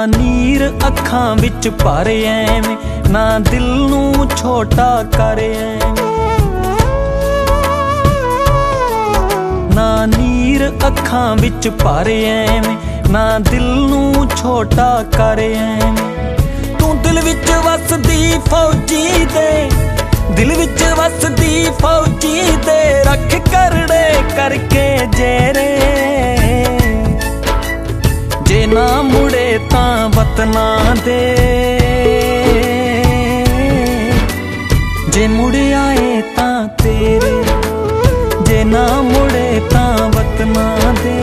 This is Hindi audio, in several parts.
नीर अखां विच भर ऐवें, ना दिल नूं छोटा कर ऐवें। ना नीर अखां विच भर ऐवें, ना दिल नूं छोटा कर ऐवें। तू दिल विच वसदी फौजी दे, दिल विच वसदी फौजी दे, रख करड़े करके जेरे। जे ना मुड़े तां वतना दे, जे मुड़ आए तां तेरे। जे ना मुड़े तां वतना दे,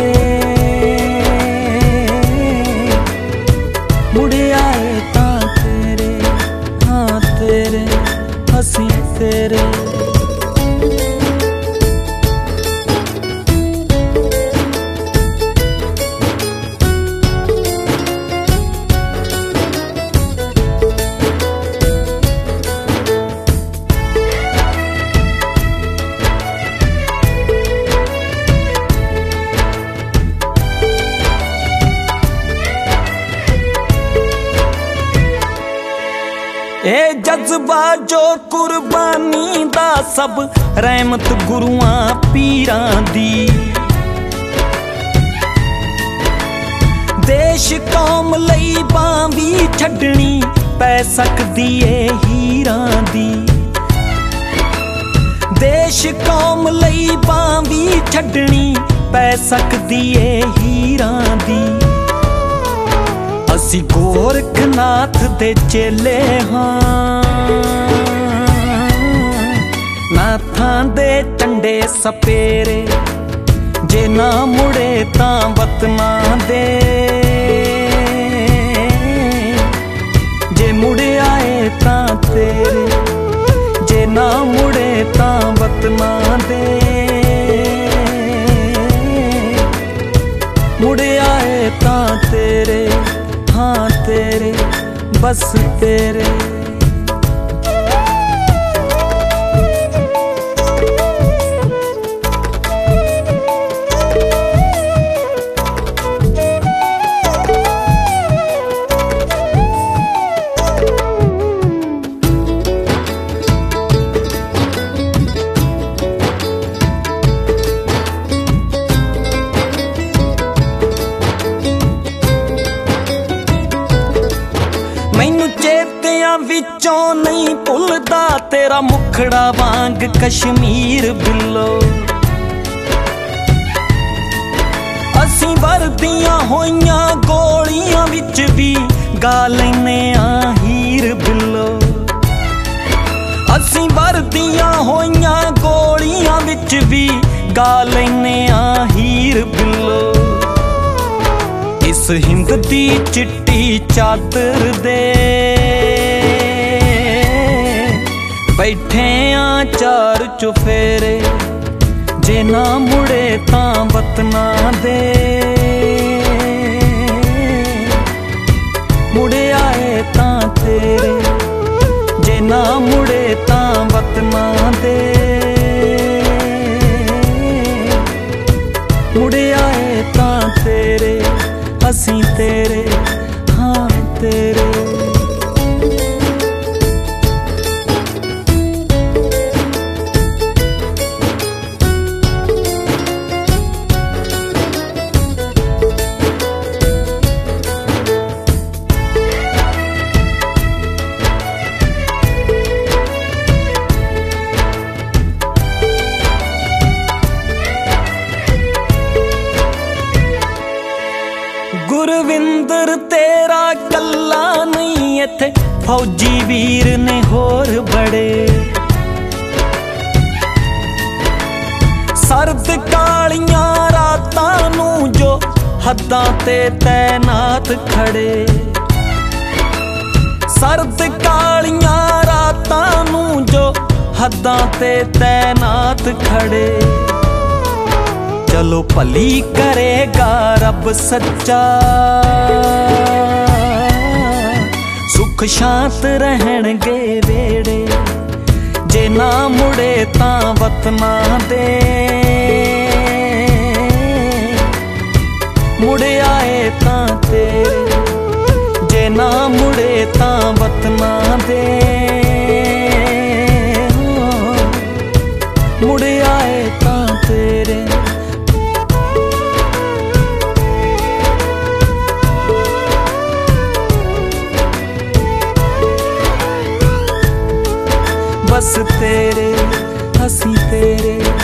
मुड़ आए तां तेरे। हाँ तेरे, हसी तेरे। ए जज्बा जो कुर्बानी दा, सब रहमत गुरुआं पीरां दी। देश कौम लई बां भी छड्डनी पै सकदी ए हीरां दी। देश कौम लई बां भी छड्डनी पै सकदी ए हीरां दी। असी गोरखनाथ दे चेले हाँ, नाथां दे टंडे सपेरे। जे ना मुड़े तां वतना दे, जे मुड़ आए तां तेरे। जे ना मुड़े तां वतना दे, मुड़ आए तां तेरे। हाँ तेरे, बस तेरे। मैनू चेतियां विचों नहीं भुलदा तेरा मुखड़ा वांग कश्मीर बिल्लो। असीं वरदियां होइयां गोलियां विच भी गा लैने आ हीर बिल्लो। असीं वरदियां होइयां गोलियां विच भी गा लैने आ हीर बिल्लो। इस हिंद दी चिट्टी चादर दे बैठे आ चार चुफेरे। जे ना मुड़े तां वतना दे, मुड़ आए तां तेरे। जे ना मुड़े तां वतना दे, मुड़ आए तां तेरे। हसी तेरे, हाँ तेरे। गुरविंदर तेरा कल्ला नहीं इत्थे, फौजी वीर ने होर बड़े। सर्द कालियां रातां नूं जो हद्दां ते तैनात खड़े। सर्द कालियां रातां नूं जो हद्दां ते तैनात खड़े। चलो भली करेगा रब सच्चा, सुख शांत रहणगे वेड़े। जे ना मुड़े तां वतना दे, मुड़ आए तां तेरे। साथ ना दे मुड़ आए तां तेरे। बस तेरे हसी तेरे